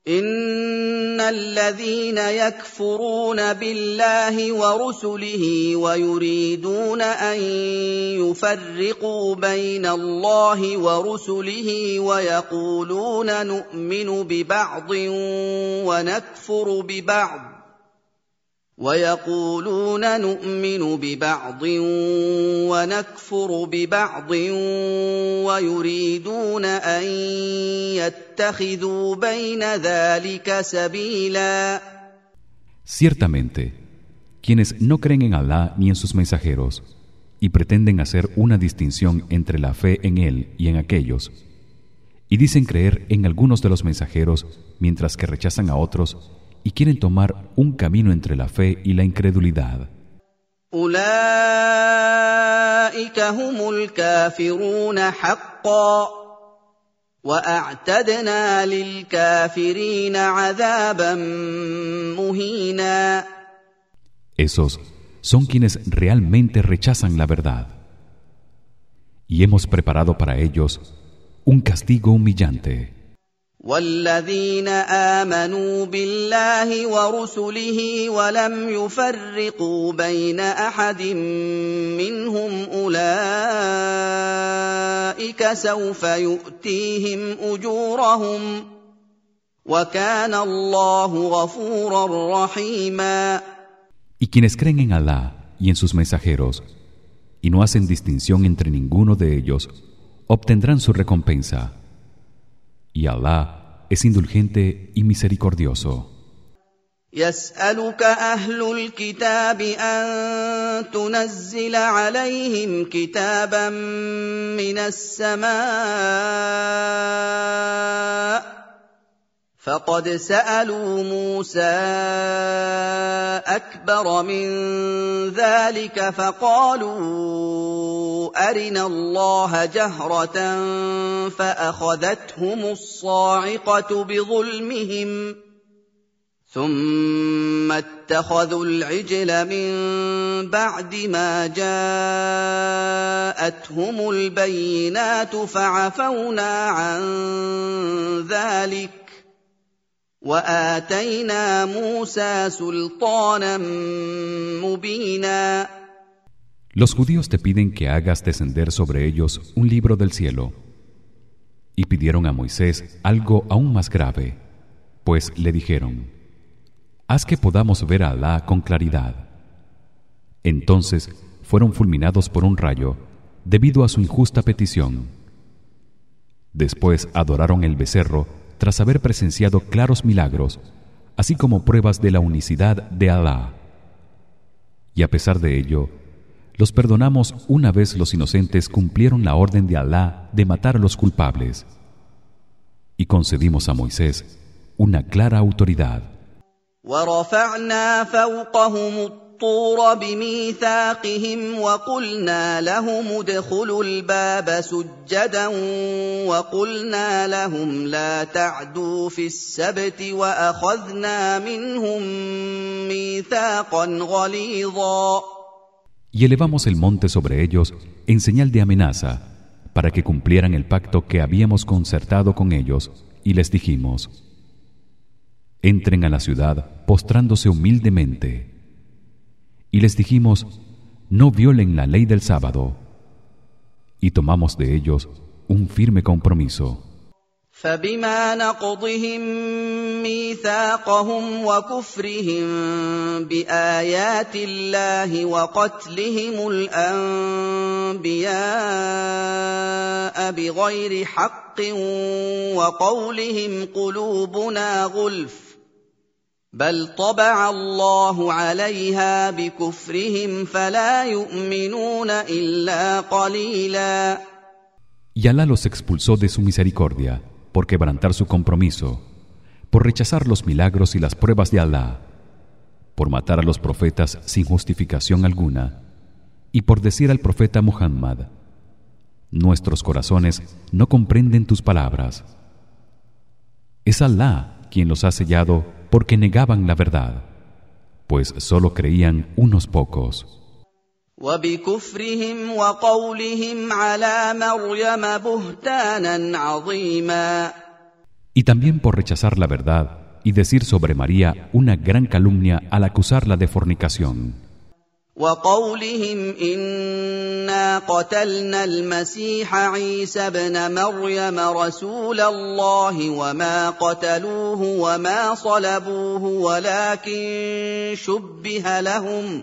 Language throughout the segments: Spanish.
إن الذين يكفرون بالله ورسله ويريدون أن يفرقوا بين الله ورسله ويقولون نؤمن ببعض ونكفر ببعض ويريدون أن يتخذوا بين ذلك سبيلا. Ciertamente, quienes no creen en Alá ni en sus mensajeros y pretenden hacer una distinción entre la fe en él y en aquellos, y dicen creer en algunos de los mensajeros mientras que rechazan a otros y quieren tomar un camino entre la fe y la incredulidad. أولئك هم الكافرون حقا وأعتدنا للكافرين عذابا مهينا. Esos son quienes realmente rechazan la verdad. Y hemos preparado para ellos un castigo humillante. والذين آمنوا بالله ورسله ولم يفرقوا بين أحد منهم أولئك سوف يؤتيهم أجورهم وكان الله غفورا رحيما. Y quienes creen en Alá y en sus mensajeros y no hacen distinción entre ninguno de ellos obtendrán su recompensa. Y Alá es indulgente y misericordioso. يسألك أهل الكتاب أن تنزل عليهم كتابا من السماء فقد سألوا موسى أكبر من ذلك فقالوا أرنا الله جهرة فأخذتهم الصاعقة بظلمهم ثم اتخذوا العجل من بعد ما جاءتهم البينات فعفونا عن ذلك وآتينا موسى سلطانا مبينا. Los judíos te piden que hagas descender sobre ellos un libro del cielo. Y pidieron a Moisés algo aún más grave, pues le dijeron: haz que podamos ver a Alá con claridad. Entonces fueron fulminados por un rayo debido a su injusta petición. Después adoraron el becerro tras haber presenciado claros milagros, así como pruebas de la unicidad de Alá. Y a pesar de ello, los perdonamos una vez los inocentes cumplieron la orden de Alá de matar a los culpables. Y concedimos a Moisés una clara autoridad. ورفعنا فوقهم الطور بميثاقهم وقلنا لهم ادخلوا الباب سجدا وقلنا لهم لا تعدوا في السبت وأخذنا منهم ميثاقا غليظا. Y elevamos el monte sobre ellos en señal de amenaza para que cumplieran el pacto que habíamos concertado con ellos y les dijimos: entren a la ciudad postrándose humildemente. Y les dijimos: no violen la ley del sábado. Y tomamos de ellos un firme compromiso. فبما نقضهم ميثاقهم وكفرهم بآيات الله وقتلهم الأنبياء بغير حق وقولهم قلوبنا غلف بل طبع الله عليها بكفرهم فلا يؤمنون إلا قليلا. Y Alá los expulsó de su misericordia por quebrantar su compromiso, por rechazar los milagros y las pruebas de Alá, por matar a los profetas sin justificación alguna, y por decir al profeta Muhammad: nuestros corazones no comprenden tus palabras. Es Alá quien los ha sellado porque negaban la verdad, pues solo creían unos pocos. وبكفرهم وقولهم على مريم بهتانا عظيما. y también por rechazar la verdad y decir sobre María una gran calumnia al acusarla de fornicación. وقولهم إنا قتلنا المسيح عيسى ابن مريم رسول الله وما قتلوه وما صلبوه ولكن شبه لهم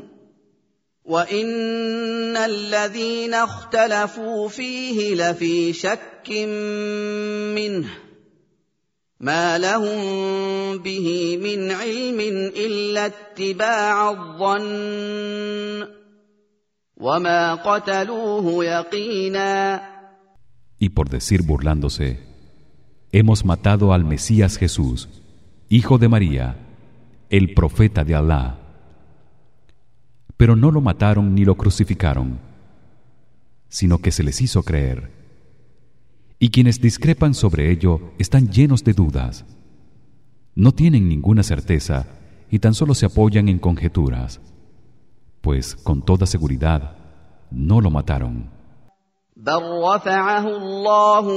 وإن الذين اختلفوا فيه لفي شك منه ما لهم به من علم إلا اتباع الظن وما قتلوه يقينا. Y por decir burlándose, hemos matado al Mesías Jesús, hijo de María, el profeta de Alá. Pero no lo mataron ni lo crucificaron, sino que se les hizo creer. Y quienes discrepan sobre ello están llenos de dudas. No tienen ninguna certeza y tan solo se apoyan en conjeturas, pues con toda seguridad no lo mataron. بل رفعه الله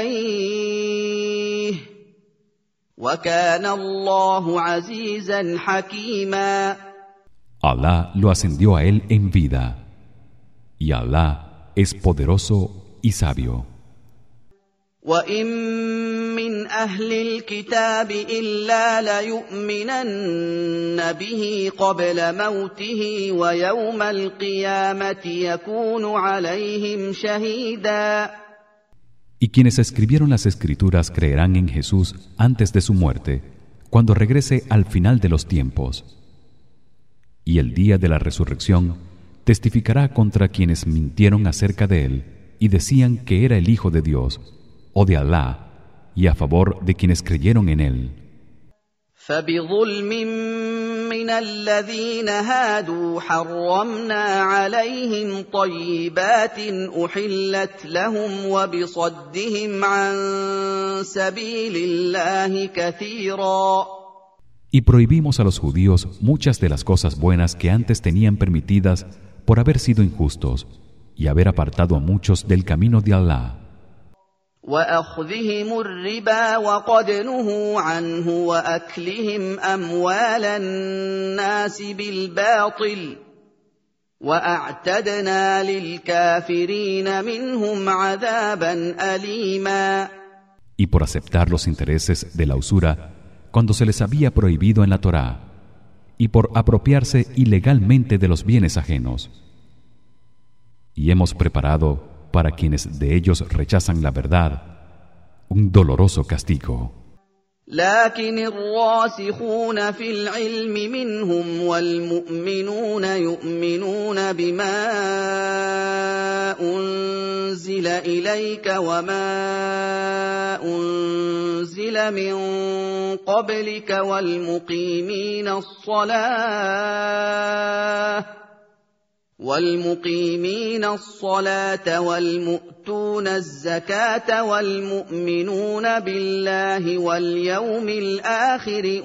إليه وكان الله عزيزا حكيما. Alá lo ascendió a él en vida, y Alá es poderoso y sabio. وَإِن مِّنْ أَهْلِ الْكِتَابِ إِلَّا لَيُؤْمِنَنَّ بِهِ قَبْلَ مَوْتِهِ وَيَوْمَ الْقِيَامَةِ يَكُونُ عَلَيْهِمْ شَهِيدًا. Y quienes escribieron las escrituras creerán en Jesús antes de su muerte, cuando regrese al final de los tiempos. Y el día de la resurrección testificará contra quienes mintieron acerca de él y decían que era el Hijo de Dios o de Alá, y a favor de quienes creyeron en él. فَبِظُلْمٍ مِّنَ الَّذِينَ هَادُوا حَرَّمْنَا عَلَيْهِمْ طَيِّبَاتٍ أُحِلَّتْ لَهُمْ وَبِصَدِّهِمْ عَن سَبِيلِ اللَّهِ كَثِيرًا. Y prohibimos a los judíos muchas de las cosas buenas que antes tenían permitidas por haber sido injustos y haber apartado a muchos del camino de Alá. وَأَخْذِهِمُ الرِّبَا وَقَدْ نُهُوا عَنْهُ وَأَكْلِهِمْ أَمْوَالَ النَّاسِ بِالْبَاطِلِ وَأَعْتَدْنَا لِلْكَافِرِينَ مِنْهُمْ عَذَابًا أَلِيمًا. Y por aceptar los intereses de la usura cuando se les había prohibido en la Torá, y por apropiarse ilegalmente de los bienes ajenos. Y hemos preparado para quienes de ellos rechazan la verdad un doloroso castigo. لكن الراسخون في العلم منهم والمؤمنون يؤمنون بما أنزل إليك وما أنزل من قبلك والمقيمين الصلاة والمؤتون الزكاة والمؤمنون بالله واليوم الآخر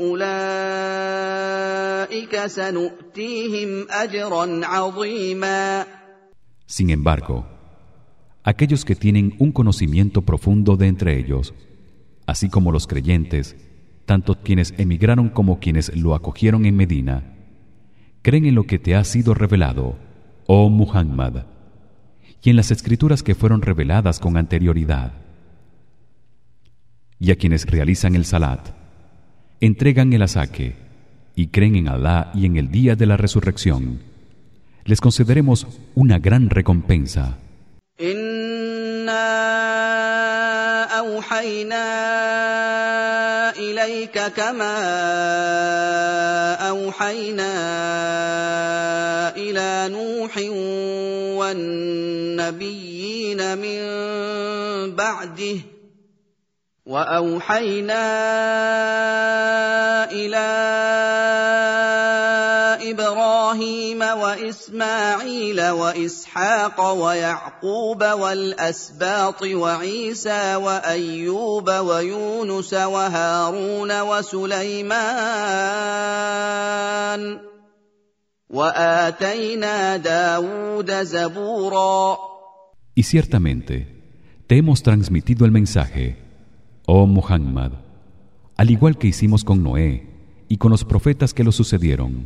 أولئك سنؤتيهم أجرا عظيما. Sin embargo, aquellos que tienen un conocimiento profundo de entre ellos, así como los creyentes, tanto quienes emigraron como quienes lo acogieron en Medina, creen en lo que te ha sido revelado, oh Muhammad, y en las escrituras que fueron reveladas con anterioridad. Y a quienes realizan el salat, entregan el asaque y creen en Alá y en el día de la resurrección, les concederemos una gran recompensa. أوحينا إليك كما أوحينا إلى نوح والنبيين من بعده وأوحينا إلى إبراهيم وإسماعيل وإسحاق ويعقوب والأسباط وعيسى وأيوب ويونس وهارون وسليمان وآتينا داود زبورا. Y ciertamente te hemos transmitido el mensaje, oh Muhammad, al igual que hicimos con Noé y con los profetas que lo sucedieron.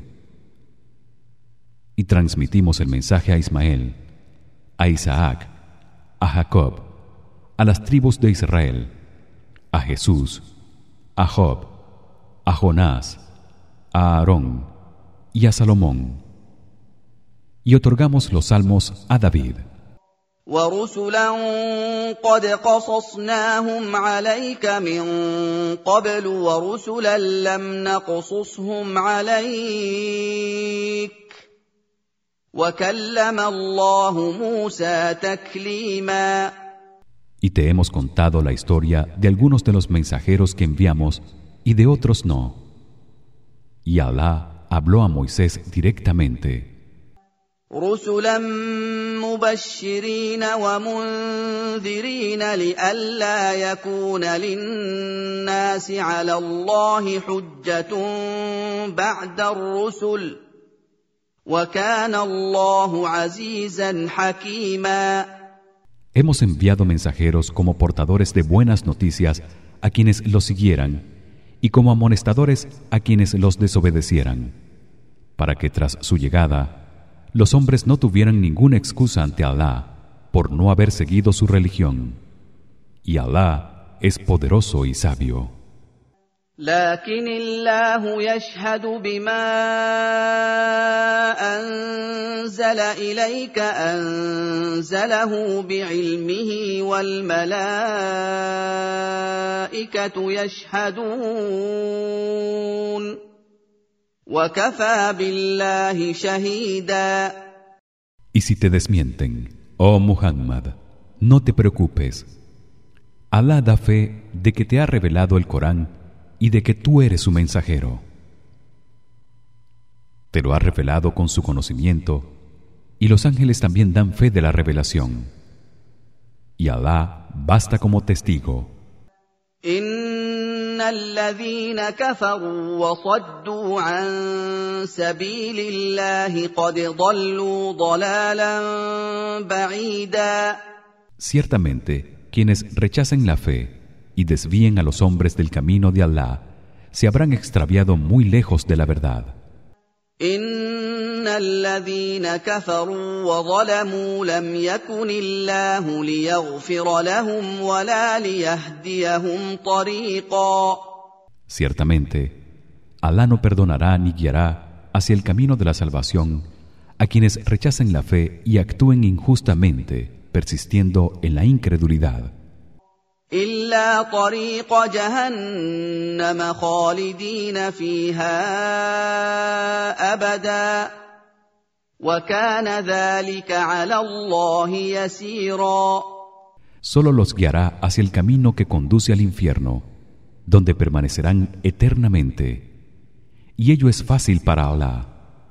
Y transmitimos el mensaje a Ismael, a Isaac, a Jacob, a las tribus de Israel, a Jesús, a Job, a Jonás, a Aarón y a Salomón. Y otorgamos los salmos a David. وَرُسُلًا قَدْ قَصَصْنَاهُمْ عَلَيْكَ مِن قَبْلُ وَرُسُلًا لَّمْ نَقْصُصْهُمْ عَلَيْكَ وَكَلَّمَ اللَّهُ مُوسَىٰ تَكْلِيمًا. Y te hemos contado la historia de algunos de los mensajeros que enviamos y de otros no. Y Alá habló a Moisés directamente. رُسُلًا مُّبَشِّرِينَ وَمُنذِرِينَ لِئَلَّا يَكُونَ لِلنَّاسِ عَلَى اللَّهِ حُجَّةٌ بَعْدَ الرُّسُلِ وَكَانَ اللَّهُ عَزِيزًا حَكِيمًا. Hemos enviado mensajeros como portadores de buenas noticias a quienes los siguieran y como amonestadores a quienes los desobedecieran, para que tras su llegada los hombres no tuvieran ninguna excusa ante Alá por no haber seguido su religión. Y Alá es poderoso y sabio. لكن الله يشهد بما أنزل إليك أنزله بعلمه والملائكة يشهدون وكفى بالله شهيدا. Y si te desmienten, oh Muhammad, no te preocupes. Alá da fe de que te ha revelado el Corán y de que tú eres su mensajero. Te lo ha revelado con su conocimiento y los ángeles también dan fe de la revelación. Y Alá basta como testigo. إن الذين كفروا وصدوا عن سبيل الله قد ضلوا ضلالا بعيدا. Ciertamente, quienes rechacen la fe y desvíen a los hombres del camino de Alá se habrán extraviado muy lejos de la verdad. إن الذين كفروا وظلموا لم يكن الله ليغفر لهم ولا ليهديهم طريقا. Ciertamente, Alá no perdonará ni guiará hacia el camino de la salvación a quienes rechacen la fe y actúen injustamente, persistiendo en la incredulidad. إلا طريق جهنم خالدين فيها أبدا وكان ذلك على الله يسيرا. Solo los guiará hacia el camino que conduce al infierno, donde permanecerán eternamente, y ello es fácil para Alá.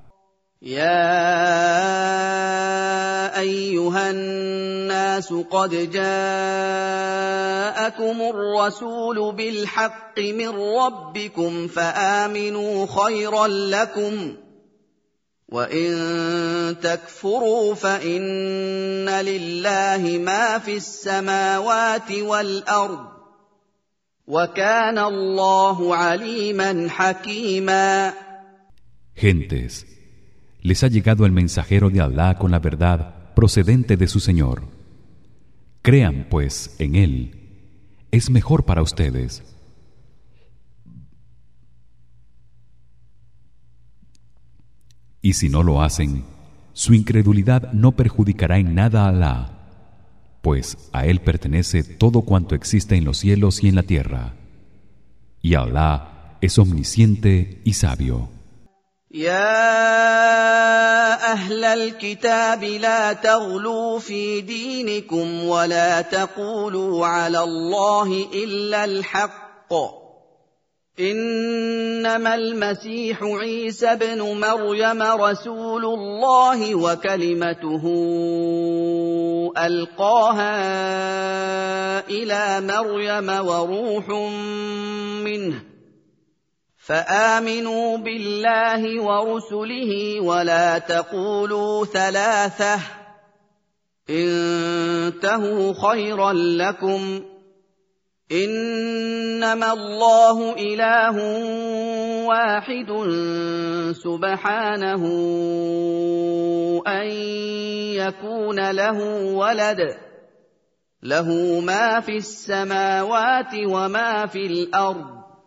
يا أيها الناس قد جاءكم الرسول بالحق من ربكم فآمنوا خيرا لكم وإن تكفروا فإن لله ما في السماوات والأرض وكان الله عليما حكيما. Gentes, les ha llegado el mensajero de Alá con la verdad procedente de su Señor. Crean pues en él, es mejor para ustedes. Y si no lo hacen, su incredulidad no perjudicará en nada a Alá, pues a él pertenece todo cuanto existe en los cielos y en la tierra. Y Alá es omnisciente y sabio. يا أهل الكتاب لا تغلوا في دينكم ولا تقولوا على الله إلا الحق إنما المسيح عيسى ابن مريم رسول الله وكلمته ألقاها إلى مريم وروح منه فآمنوا بالله ورسله ولا تقولوا ثلاثة انتهوا خيرا لكم إنما الله إله واحد سبحانه أن يكون له ولد له ما في السماوات وما في الأرض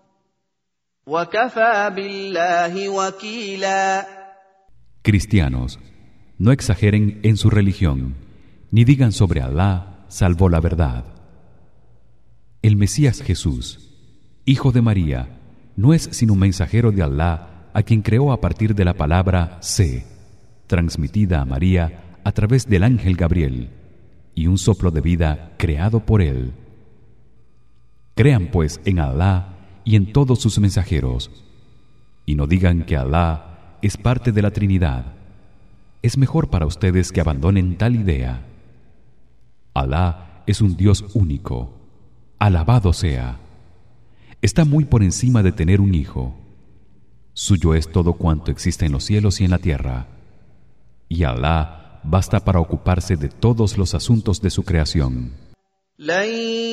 وكفى بالله وكيلا. Cristianos, no exageren en su religión, ni digan sobre Alá salvo la verdad. El Mesías Jesús, hijo de María, no es sino un mensajero de Alá a quien creó a partir de la palabra sé, transmitida a María a través del ángel Gabriel, y un soplo de vida creado por él. Crean pues en Alá y en todos sus mensajeros, y no digan que Alá es parte de la Trinidad. Es mejor para ustedes que abandonen tal idea. Alá es un Dios único, alabado sea. Está muy por encima de tener un hijo. Suyo es todo cuanto existe en los cielos y en la tierra, y Alá basta para ocuparse de todos los asuntos de su creación. لن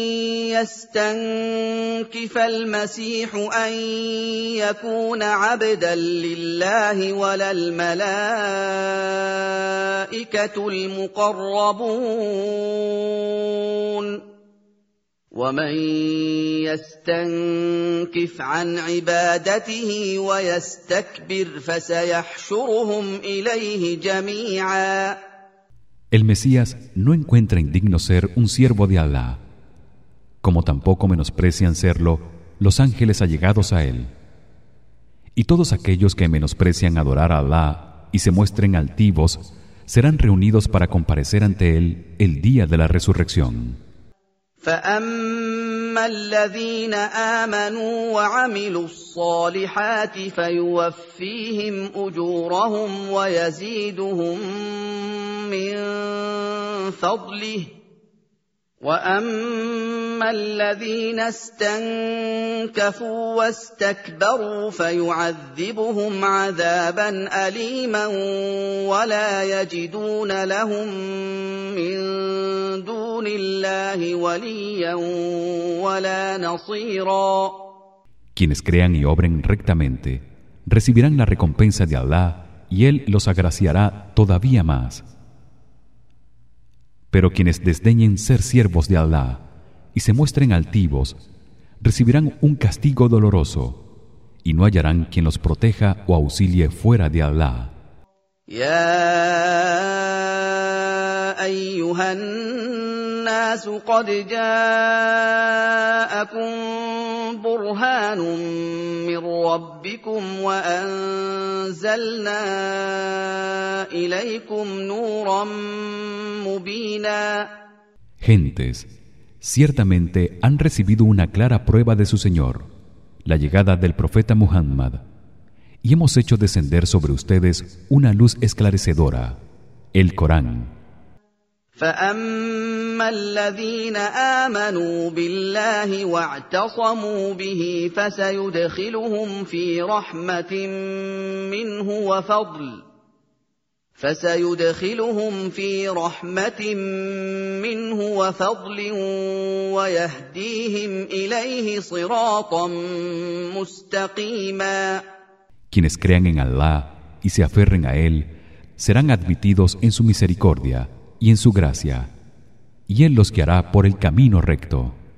يستنكف المسيح أن يكون عبدا لله ولا الملائكة المقربون ومن يستنكف عن عبادته ويستكبر فسيحشرهم إليه جميعا. El Mesías no encuentra indigno ser un siervo de Alá, como tampoco menosprecian serlo los ángeles allegados a él. Y todos aquellos que menosprecian adorar a Alá y se muestren altivos serán reunidos para comparecer ante él el día de la resurrección. فأما الذين آمنوا وعملوا الصالحات فيوفيهم أجورهم ويزيدهم من فضله وأما الذين استنكفوا واستكبروا فيعذبهم عذابا أليما ولا يجدون لهم من دون الله وليا ولا نصيرا. Quienes crean y obren rectamente recibirán la recompensa de Alá y él los agraciará todavía más. Pero quienes desdeñen ser siervos de Alá y se muestren altivos recibirán un castigo doloroso y no hallarán quien los proteja o auxilie fuera de Alá. يا أيها الناس قد جاءكم برهان من ربكم وأنزلنا إليكم نورا مبينا. Gentes, ciertamente han recibido una clara prueba de su Señor, la llegada del profeta Muhammad, y hemos hecho descender sobre ustedes una luz esclarecedora, el Corán. فأما الذين آمنوا بالله واعتصموا به فسيدخلهم في رحمة منه وفضل ويهديهم إليه صراطا مستقيما. Quienes crean en Alá y se aferren a él serán admitidos en su misericordia y en su gracia, y él los guiará por el camino recto.